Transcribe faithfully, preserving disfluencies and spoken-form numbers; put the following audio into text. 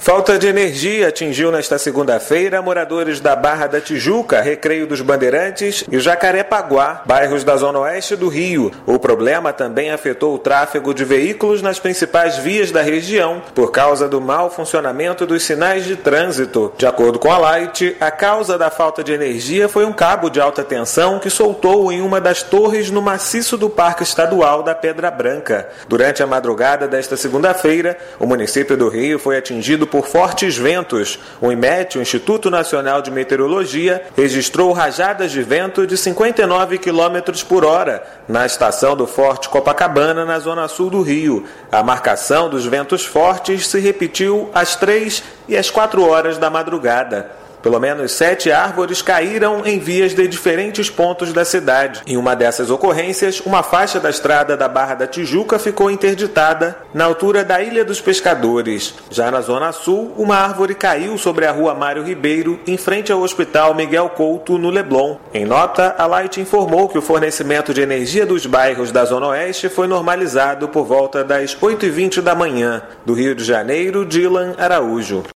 Falta de energia atingiu nesta segunda-feira moradores da Barra da Tijuca, Recreio dos Bandeirantes e Jacarepaguá, bairros da zona oeste do Rio. O problema também afetou o tráfego de veículos nas principais vias da região por causa do mau funcionamento dos sinais de trânsito. De acordo com a Light, a causa da falta de energia foi um cabo de alta tensão que soltou em uma das torres no maciço do Parque Estadual da Pedra Branca. Durante a madrugada desta segunda-feira, o município do Rio foi atingido por fortes ventos. O INMET, o Instituto Nacional de Meteorologia, registrou rajadas de vento de cinquenta e nove quilômetros por hora na estação do Forte Copacabana, na zona sul do Rio. A marcação dos ventos fortes se repetiu às três e às quatro horas da madrugada. Pelo menos sete árvores caíram em vias de diferentes pontos da cidade. Em uma dessas ocorrências, uma faixa da estrada da Barra da Tijuca ficou interditada na altura da Ilha dos Pescadores. Já na zona sul, uma árvore caiu sobre a rua Mário Ribeiro, em frente ao Hospital Miguel Couto, no Leblon. Em nota, a Light informou que o fornecimento de energia dos bairros da zona oeste foi normalizado por volta das oito e vinte da manhã. Do Rio de Janeiro, Dylan Araújo.